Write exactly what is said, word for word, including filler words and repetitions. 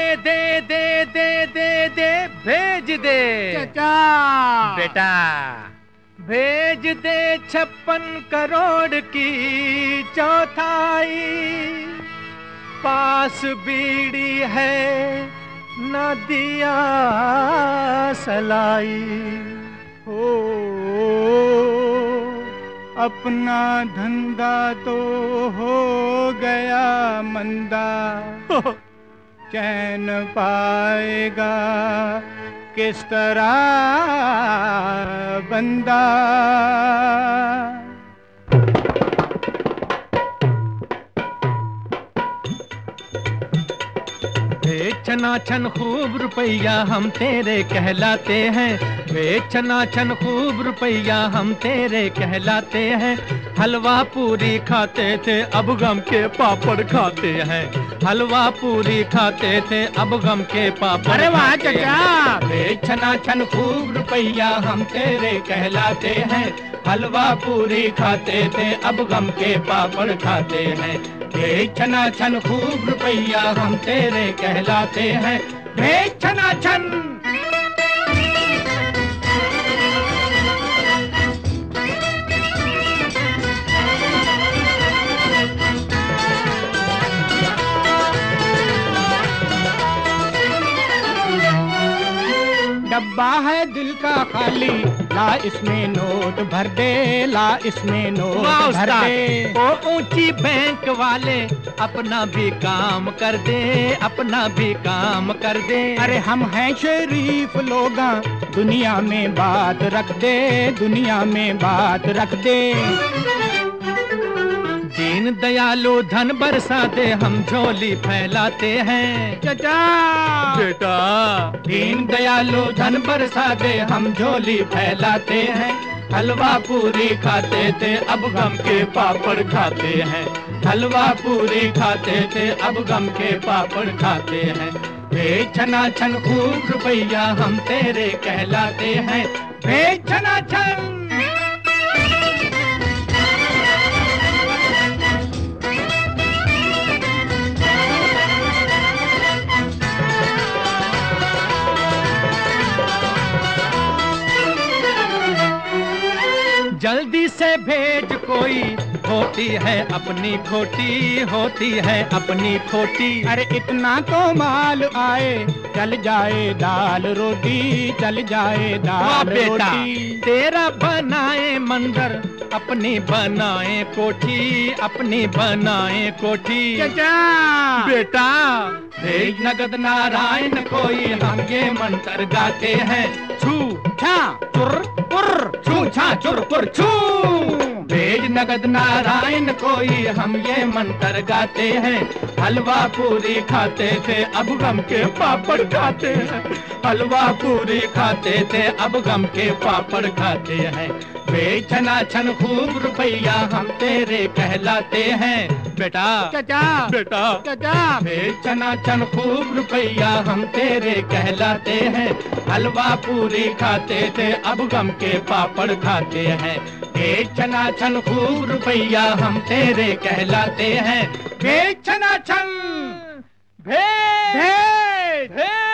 दे दे दे दे दे भेज दे चाचा। बेटा भेज दे छप्पन करोड़ की चौथाई, पास बीड़ी है न दिया सलाई। हो अपना धंधा तो हो गया मंदा, चैन पाएगा किस तरह बंदा। बेचना छन खूब रुपया हम तेरे कहलाते हैं, बेचना छन खूब रुपया हम तेरे कहलाते हैं। हलवा पूरी खाते थे अब गम के पापड़ खाते हैं, हलवा पूरी खाते थे अब गम के पापड़। अरे वाह चाचा। बेचना छन खूब रुपया हम तेरे कहलाते हैं, हलवा पूरी खाते थे अब गम के पापड़ खाते हैं। बेचना छन खूब रुपया हम तेरे कहलाते हैं, बेचना छन। डब्बा है दिल का खाली, ला इसमें नोट भर दे, ला इसमें नोट भर दे। ओ ऊंची बैंक वाले अपना भी काम कर दे, अपना भी काम कर दे। अरे हम हैं शरीफ लोग, दुनिया में बात रख दे, दुनिया में बात रख दे। दीन दयालु धन बरसा दे हम झोली फैलाते हैं चाचा। बेटा दीन दयालु धन बरसा दे हम झोली फैलाते हैं। हलवा पूरी खाते थे अब गम के पापड़ खाते हैं, हलवा पूरी खाते थे अब गम के पापड़ खाते हैं। बेचना छन खूब रुपया हम तेरे कहलाते हैं, बेचना छन। जल्दी से भेज कोई, होती है अपनी खोटी, होती है अपनी खोटी। अरे इतना तो माल आए, चल जाए दाल रोटी, चल जाए दाल बेटा रोटी। तेरा बनाए मंदिर अपनी बनाए कोठी, अपनी बनाए कोठी। चाचा बेटा भेज नगद नारायण कोई, हम ये मंत्र गाते हैं। छू छा चुर पुर, छू छा चुर पुर छू। भेज नगद नारायण कोई, हम ये मंत्र गाते हैं। हलवा पूरी खाते थे अब गम के पापड़ खाते हैं, हलवा पूरी खाते थे अब गम के पापड़ खाते हैं। बेचना छन खूब रुपया हम तेरे कहलाते हैं। बेटा चाचा बेटा चाचा। बेचना छन खूब रुपया हम तेरे कहलाते हैं। हलवा पूरी खाते थे अब गम के पापड़ खाते हैं। बेचना छन खूब रुपया हम तेरे कहलाते हैं, बेचना छन। भेज भेज